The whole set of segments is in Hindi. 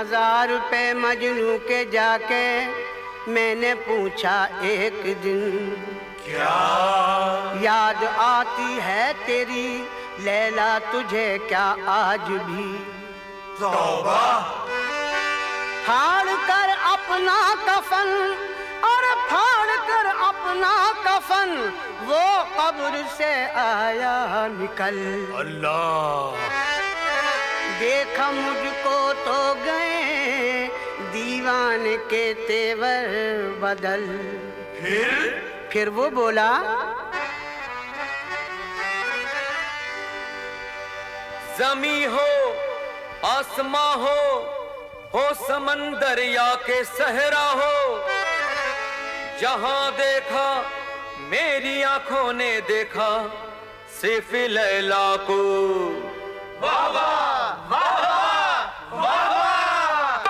मज़ार पे मजनू के जाके मैंने पूछा एक दिन, क्या याद आती है तेरी लैला तुझे क्या आज भी? तौबा! फाड़ कर अपना कफन और फाड़ कर अपना कफन वो कब्र से आया निकल। अल्लाह! देखा मुझको तो गए दीवान के तेवर बदल। फिर वो बोला, ज़मीं हो आसमां हो समंदर या के सहरा हो, जहां देखा मेरी आंखों ने देखा सिर्फ लैला को। वाह वाह वाह वाह वाह!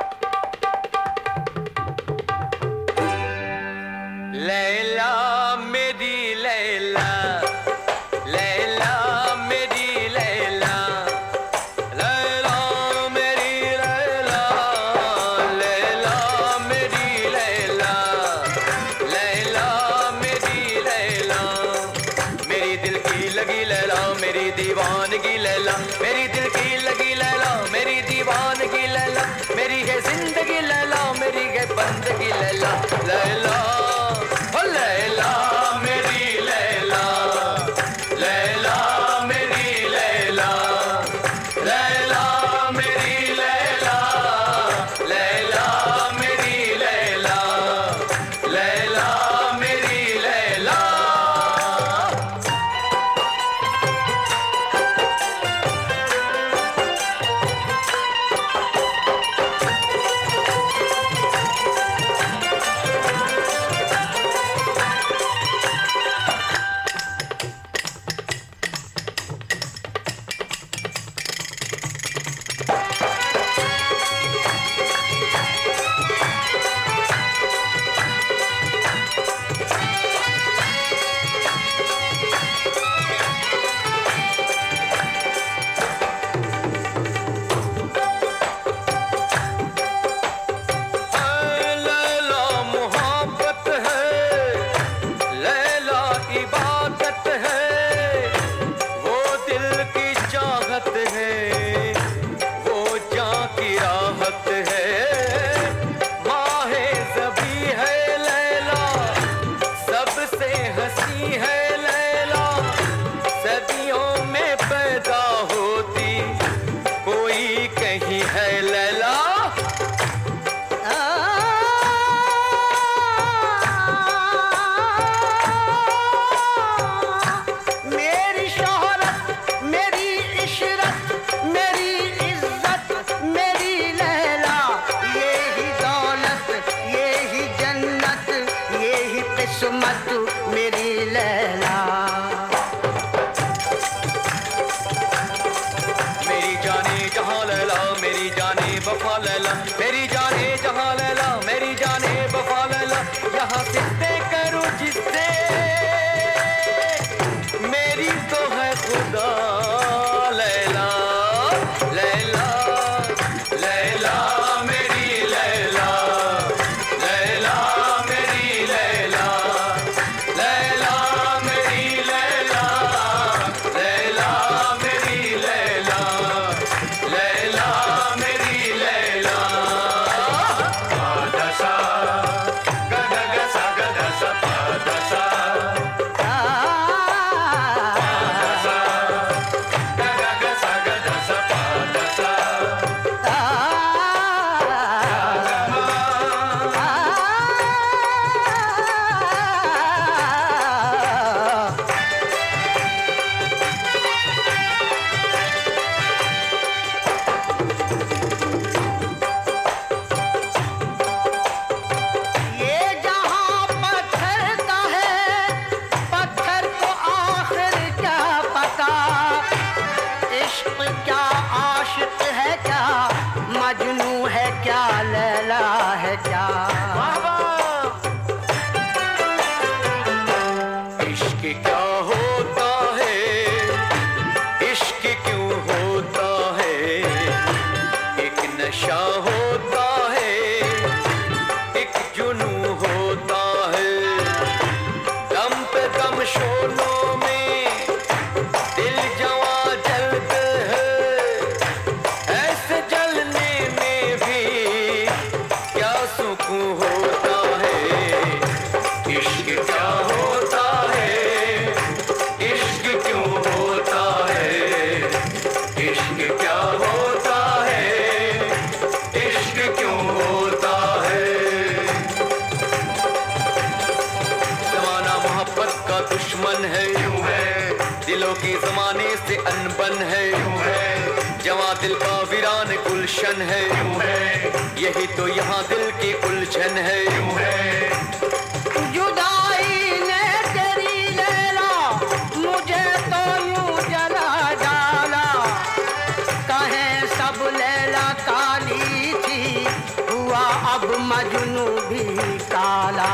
लैला मेरी लैला, लैला मेरी लैला, लैला मेरी लैला, लैला मेरी लैला, लैला मेरी लैला, मेरी दिल की लगी लैला, मेरी दीवानगी लैला, मेरी दिल की लगी लैला, मेरी दीवानगी लैला, मेरी है जिंदगी लैला, मेरी है बंदगी लैला, लैला लैला मेरी लैला, लैला मेरी लैला, लैला मेरी लैला, लैला मेरी लैला, लैला मेरी लैला। किस्मत मेरी लैला, मेरी जाने जहां लैला, मेरी जाने वफा लैला, मेरी जाने जहां लैला, मेरी जाने वफा लैला, यहाँ सिद्दे करूं जिससे मेरी तो है खुदा लैला, लैला लैला मेरी लैला, लैला मेरी लैला, लैला मेरी लैला, लैला मेरी लैला, लैला मेरी लैला। गा सा गा गा सा गा गा क्या होता है, इश्क क्यों होता है। जमाना मोहब्बत का दुश्मन है, यूं है। दिलों की जमाने से अनबन है, यूं है। जवां दिल का वीरान गुलशन है, यूं है। यही तो यहाँ दिल की उलझन है, यूं है। जुदाई ने तेरी लैला मुझे तो यूं जला डाला, कहें सब लैला काली थी, हुआ अब मजनू भी काला।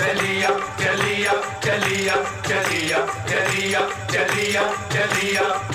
चलिया